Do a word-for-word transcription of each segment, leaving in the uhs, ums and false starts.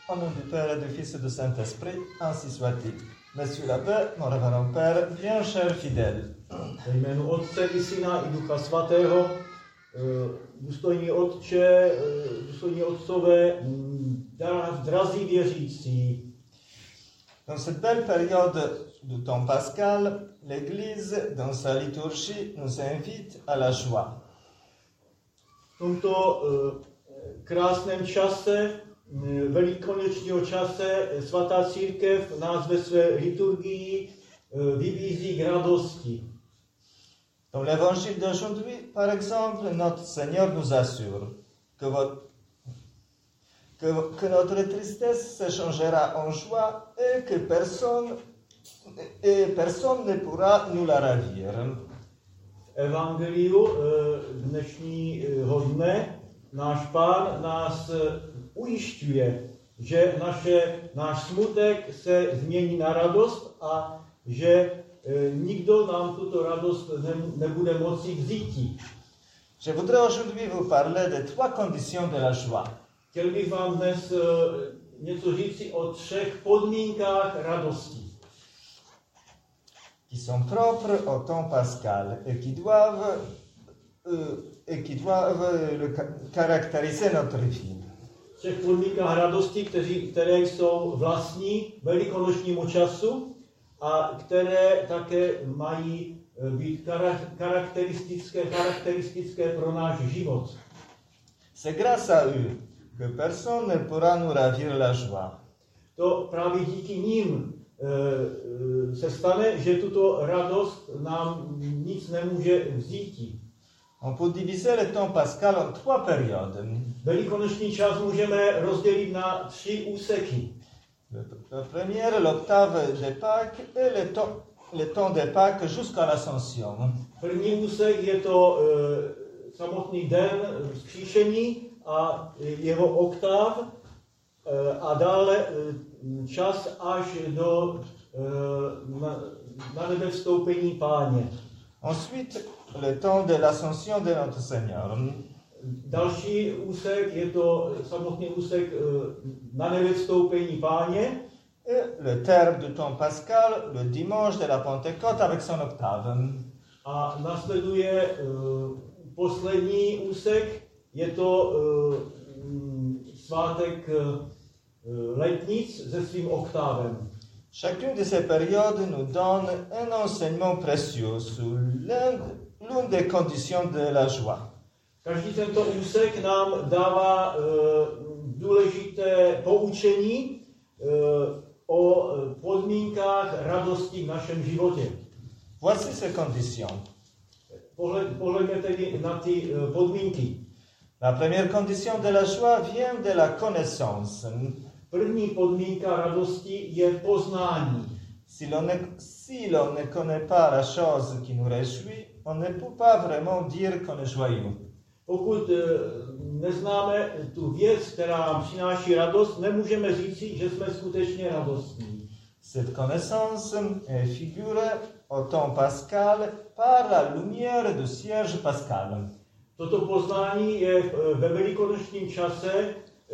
Au nom du Père et du Fils et du Saint-Esprit, ainsi soit-il. Monsieur l'abbé, mon révérend Père, bien cher fidèle. Ve jménu Otce i Syna i Ducha Svatého, důstojní Otče, důstojní Otcové, drazí věřící. Dans cette belle période du temps pascal, l'Église, dans sa liturgie, nous invite à la joie. V tomto krásném čase, velikonočního čase, svatá církev nás ve své liturgii vybízí k radosti. Dans l'évangile d'aujourd'hui, par exemple, notre Seigneur nous assure que, votre, que, que notre tristesse se changera en joie et que personne, et personne ne pourra nous la ravir. V evangeliu dnešního dne náš Pán nás ujišťuje, že naše, náš smutek se změní na radost a že nikdo nám tuto radost ne, nebude moci vzít. Je voudrais aujourd'hui vous parler des trois conditions de la joie. Chtěl bych vám dnes uh, něco říci o třech podmínkách radosti, qui sont propres au temps pascal et qui doivent, euh, et qui doivent le, caractériser notre vie. Třech podmínkách radosti, kteří, které jsou vlastní velikonočnímu času a které také mají být charakteristické, charakteristické pro náš život. C'est grâce à eux que personne ne pourra nous ravir la joie. To právě díky nim e, se stane, že tuto radost nám nic nemůže vzít. On peut diviser le temps pascal en trois périodes. Velikonoční čas můžeme rozdělit na tři úseky. La première, l'octave de Pâques et le temps, le temps de Pâques jusqu'à l'Ascension. První úsek je to e, samotný den vzkříšení a jeho oktáv e, a dále e, čas až do e, na, na nebe vstoupení Páně. Ensuite, le temps de l'Ascension de notre Seigneur. Další úsek je to samotný úsek na nebe vstoupení Páně. Et le terme du temps pascal, le dimanche de la Pentecôte avec son octave. A následuje uh, poslední úsek, je to uh, svátek uh, letnic se svým oktávem. Chacune de ces périodes nous donne un enseignement précieux sur l'une des conditions de la joie. Každý tento úsek nám dává uh, důležité poučení uh, o podmínkách radosti v našem životě. Voici ces conditions. Pohled, pohledme tedy na ty uh, podmínky. La première condition de la joie vient de la connaissance. První podmínka radosti je poznání. Si l'on ne, si l'on ne connaît pas la chose qui nous réjouit, on ne peut pas vraiment dire qu'on est joyeux. Pokud neznáme tu věc, která nám přináší radost, nemůžeme říci, že jsme skutečně radostní. Cette connaissance est figurée au temps pascal par la lumière du cierge pascal. Toto poznání je ve velikonočním čase e,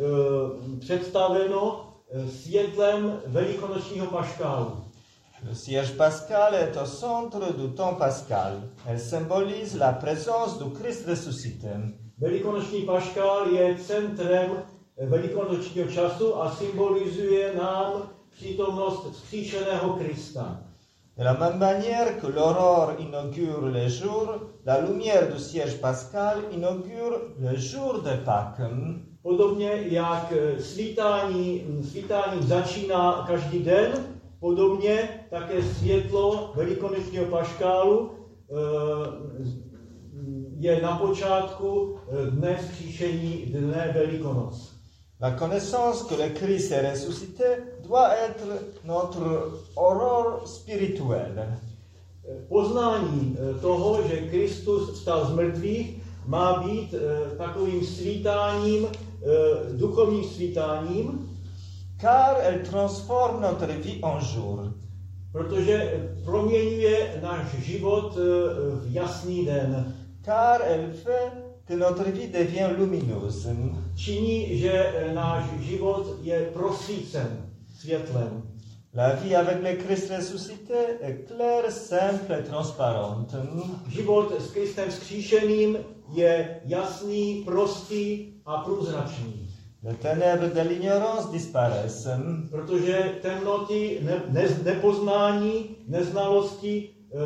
představeno světlem velikonočního paškálu. Le cierge pascal est au centre du temps pascal. Elle symbolise la présence du Christ ressuscité. Velikonoční paškál je centrem velikonočního času a symbolizuje nám přítomnost vzkříšeného Krista. De la même manière que l'aurore inaugure le jour, la lumière du cierge pascal inaugure le jour de Pâques. Podobně jak svítání, svítání začíná každý den, podobně také světlo velikonočního paškálu je na počátku dne vzkříšení, dne Velikonoc. La connaissance que le Christ est ressuscité doit être notre aurore spirituelle. Poznání toho, že Kristus vstal z mrtvých, má být takovým svítáním, duchovním svítáním, car elle transforme notre vie en jour. Protože proměňuje náš život v jasný den. Car elle fait que notre vie devient lumineuse. činí, že náš život je prosvícen světlem. La vie avec le Christ ressuscité est claire, simple et transparente. Život s Kristem vzkříšeným je jasný, prostý a průzračný. Les ténèbres de l'ignorance disparaissent. Protože temnoty, ne, ne, nepoznání, neznalosti e,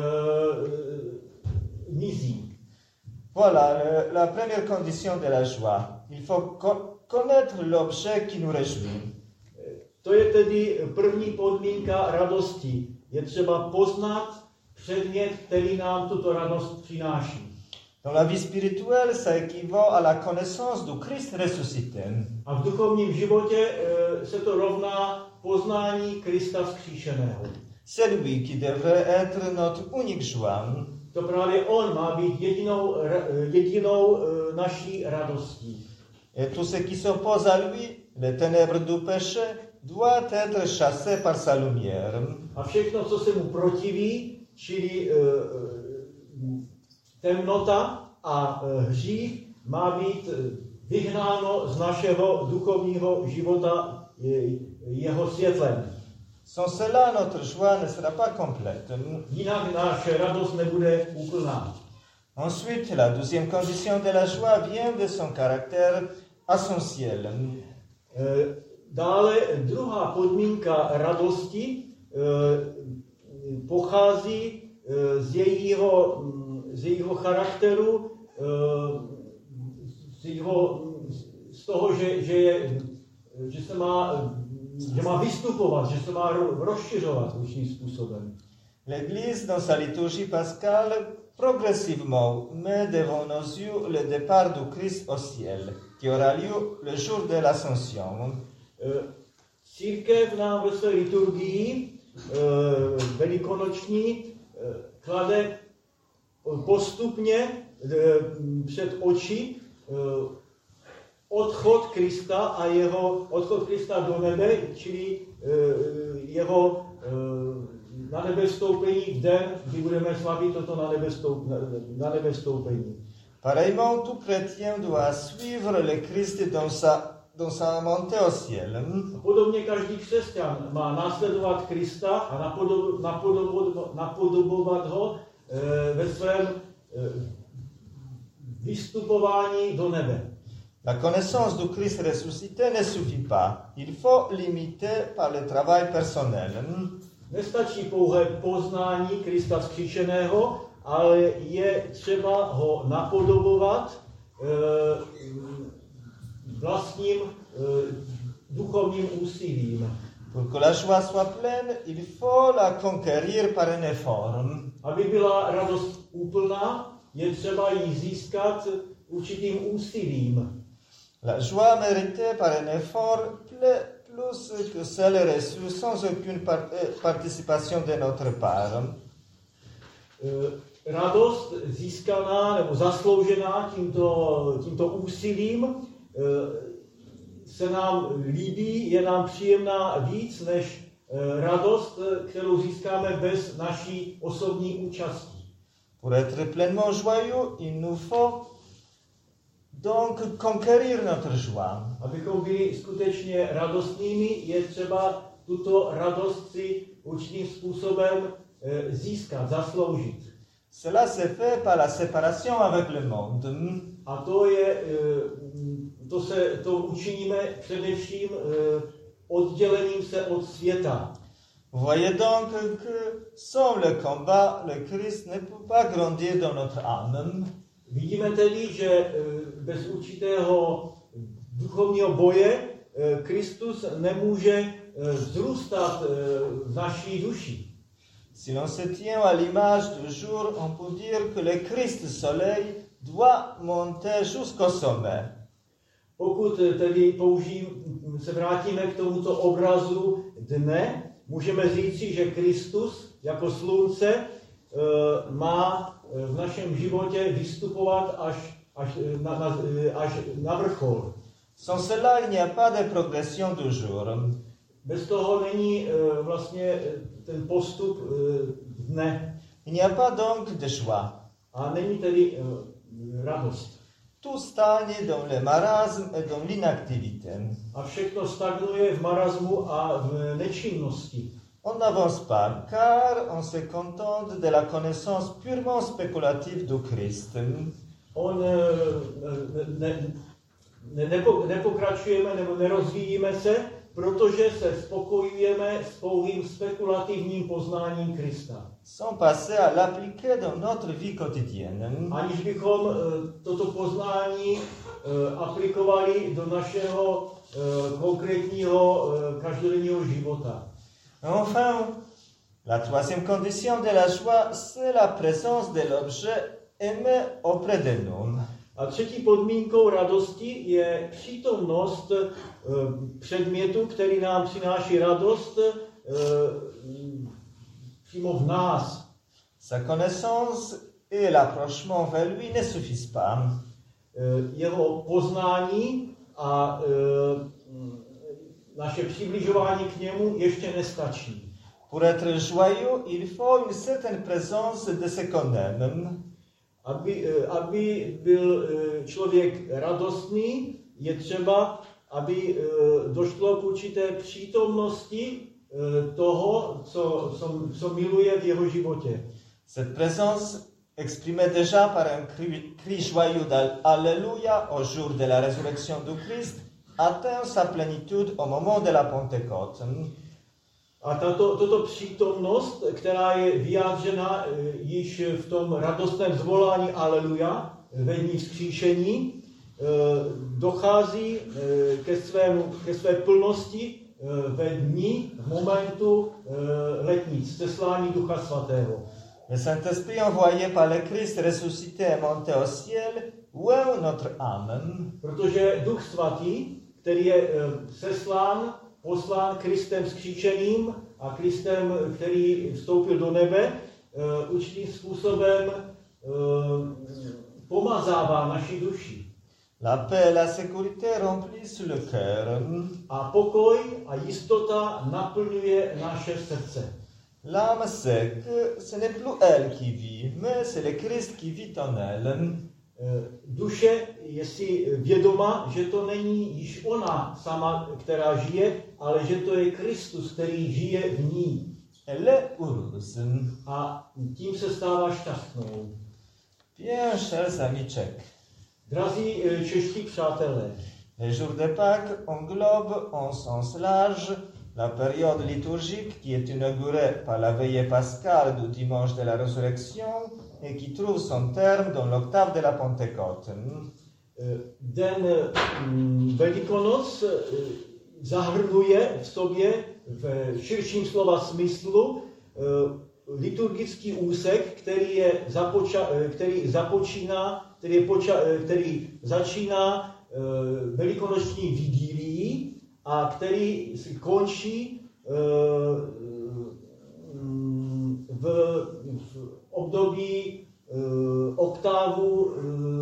mizí. Voilà le, la première condition de la joie. Il faut co- connaître l'objet qui nous réjouit. To je tedy první podmínka radosti. Je třeba poznat předmět, který nám tuto radost přináší. Dans la vie spirituelle, ça équivaut à la connaissance du Christ ressuscité. A v duchovním životě e, se to rovná poznání Krista vzkříšeného. C'est lui qui devrait être notre unique joie. To právě on má být jedinou, jedinou e, naší radostí. Et tout ce qui s'oppose à lui, les ténèbres du péché, doit être chassé par sa lumière. A všechno, co se mu protiví, čili e, temnota a e, hřích, má být vyhnáno z našeho duchovního života je, jeho světlem. Sans cela, notre joie ne sera pas complète. Jinak naše radost nebude úplná. Ensuite, la deuxième condition de la joie vient de son caractère essentiel. E, dále druhá podmínka radosti e, pochází e, z jejího, z jejího charakteru, e, z, jeho, z toho, že, že, je, že se má, že má vystupovat, že se má rozšiřovat určitým způsobem. L'Église, dans sa liturgie pascale, progressivement met devant nos yeux le départ du Christ au ciel, qui aura lieu le jour de l'Ascension. Církev nám ve své liturgii velikonoční klade postupně před oči odchod Krista a jeho odchod Krista do nebe, čili jeho na nebe vstoupení v den, kdy budeme slavit toto na nebe, stoup, na nebe vstoupení. Pareillement, tout chrétien doit suivre le Christ dans sa, dans sa montée au ciel. Podobně každý křesťan má následovat Krista a napodob, napodob, napodobovat ho e, ve svém e, vystupování do nebe. La connaissance du Christ ressuscité ne suffit pas. Il faut l'imiter par le travail personnel. Nestačí pouhé poznání Krista vzkříšeného, ale je třeba ho napodobovat e, vlastním e, duchovním úsilím. Pour que la joie soit pleine, il faut la conquérir par un effort. Aby byla radost úplná, je třeba ji získat určitým úsilím. La joie méritée par un effort plaît plus que celle reçue sans aucune participation de notre part. Radost získaná nebo zasloužená tímto, tímto úsilím se nám líbí, je nám příjemná víc než radost, kterou získáme bez naší osobní účasti. Pour être pleinement joyeux, il nous faut donc conquérir notre joie. Abychom byli skutečně radostnými, je třeba tuto radost si určitým způsobem e, získat, zasloužit. Cela se fait par la séparation avec le monde. A to je, e, to se, to učiníme především e, oddělením se od světa. Vous voyez donc que sans le combat, le Christ ne peut pas grandir dans notre âme. Vidíme tedy, že bez určitého duchovního boje Kristus nemůže vzrůstat v naší duši. Si l'on se tient à l'image du jour, on peut dire que le Christ soleil doit monter jusqu'au sommet. Pokud tedy použijím, se vrátíme k tomuto obrazu dne, můžeme říci, že Kristus jako slunce má v našem životě vystupovat až, až, na, na, až na vrchol. Sans cela, il n'y a pas de progression du jour. Bez toho není vlastně ten postup dne. Il n'y a pas donc de joie. A není tedy radost. tout stagne dans le marasme et dans l'inactivité. A všechno stagnuje v marazmu a v nečinnosti. On n'avance pas, car on se contente de la connaissance purement spéculative du Christ. On ne, ne, ne, nepo, nepokračujeme nebo nerozvíjíme se, protože se spokojujeme s pouhým spekulativním poznáním Krista. Sans passer à l'appliquer dans notre vie quotidienne. Aniž bychom toto poznání aplikovali do našeho konkrétního každodenního života. Enfin, la troisième condition de la joie, c'est la présence de l'objet aimé auprès de nous. A třetí podmínkou radosti je přítomnost předmětu, který nám přináší radost přímo v nás. Sa connaissance et l'approchement vers lui ne suffisent pas. Jeho poznání a naše přibližování k němu ještě nestačí. Pour être joyeux, il faut une certaine présence de ce qu'on aime. Aby, aby byl člověk radostný, je třeba, aby došlo k určité přítomnosti toho, co, co, co miluje v jeho životě. Cette présence exprimée déjà par un cri, cri joyeux d'Alléluia au jour de la résurrection du Christ atteint sa plénitude au moment de la Pentecôte. A tato, toto přítomnost, která je vyjádřena již v tom radostném zvolání Aleluja, ve dní vzkříšení, dochází ke, svému, ke své plnosti ve dní, v momentu letnic, seslání Ducha Svatého. Le Saint-Esprit envoyé par le Christ ressuscité et monté au ciel, où est notre âme? Protože Duch Svatý, který je seslán, poslán Kristem vzkříšeným a Kristem, který vstoupil do nebe, určitým způsobem pomazává naši duši. La paix et la sécurité remplissent le cœur. A pokoj a jistota naplňuje naše srdce. L'âme sait que ce n'est plus elle qui vit, mais c'est le Christ qui vit en elle. Duše je si vědoma, že to není již ona sama, která žije, ale že to je Kristus, který žije v ní. Elle est heureuse. A tím se stává šťastnou. Bien, chers amis tchèques, Drazí čeští přátelé, les jours de Pâques englobe en sens large la période liturgique qui est inaugurée par la veillée pascale du dimanche de la résurrection et qui trouve son terme dans l'octave de la Pentecôte. Den Velikonoc zahrnuje v sobě v širším slova smyslu liturgický úsek, který, je započa, který započíná, který, je poča, který začíná velikonoční vigílií a který končí v, v období oktávu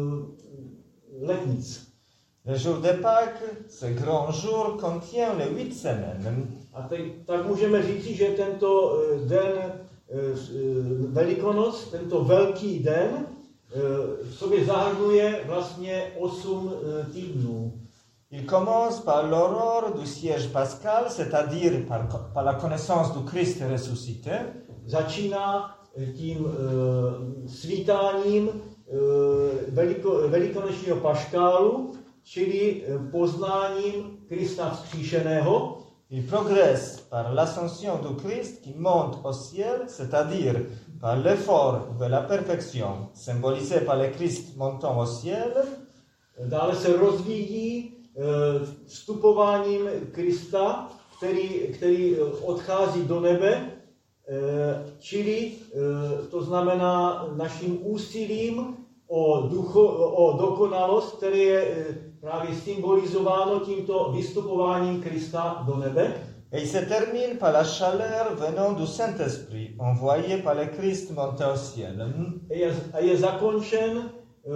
letnic. Le jour de Pâques, ce grand jour contient les huit semaines. A teď, tak můžeme říci, že tento den Velikonoc, tento velký den, v sobě zahrnuje vlastně osm týdnů. Il commence par l'aurore du siège pascal, c'est-à-dire par, par la connaissance du Christ ressuscité. Začíná tím uh, svítáním uh, veliko, velikonočního paškálu, čili poznáním Krista vzkříšeného. Il progresse par l'ascension du Christ qui monte au ciel, c'est-à-dire par l'effort vers la perfection, symbolisé par le Christ montant au ciel. Dále se rozvíjí vstupováním Krista, který, který odchází do nebe, čili to znamená naším úsilím o, ducho, o dokonalost, které je právě symbolizováno tímto vystupováním Krista do nebe. Et il se termine par la chaleur venant du Saint-Esprit, envoyé par le Christ monté au ciel. A je zakončen uh,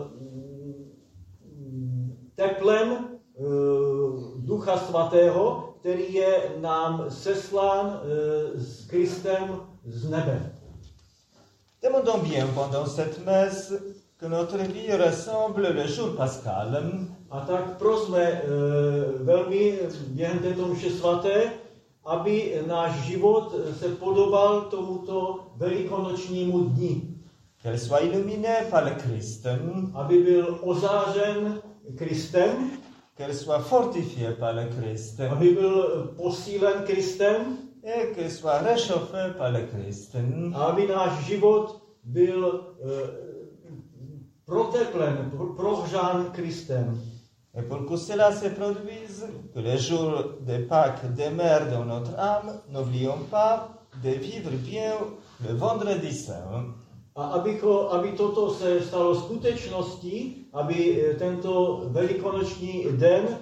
teplem uh, Ducha Svatého, který je nám seslán uh, s Kristem z nebe. Demandons bien pendant cette messe que notre vie ressemble le jour pascal. A tak prosme e, velmi během této mše svaté, aby náš život se podobal tomuto velikonočnímu dni. Qu'elle soit illuminée par le Christ. Aby byl ozářen Kristem. Qu'elle soit fortifiée par le Christ. Aby byl posílen Kristem. Et qu'elle soit réchauffée par le Christ. A aby náš život byl e, proteklen, pro, prohřán Kristem. Et pour que cela se produise, que le jour de Pâques demeure dans notre âme, n'oublions pas de vivre bien le vendredi saint. A abycho, aby toto se stalo skutečností, aby tento velikonoční den e,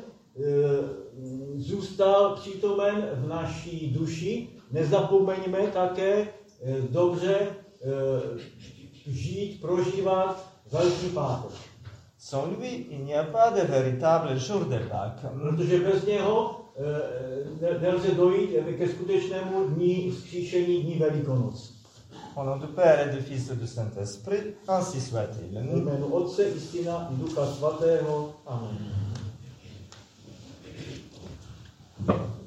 zůstal přítomen v naší duši, nezapomeňme také e, dobře e, žít, prožívat Velký pátek. Sans lui, il n'y a pas de véritable jour de Pâques. Protože bez něho e, nelze dojít ke skutečnému dní vzkříšení, dní Velikonoc. Au nom du Père et du Fils et du Saint-Esprit, ainsi soit-il. V jménu Otce i Syna i Ducha Svatého. Amen.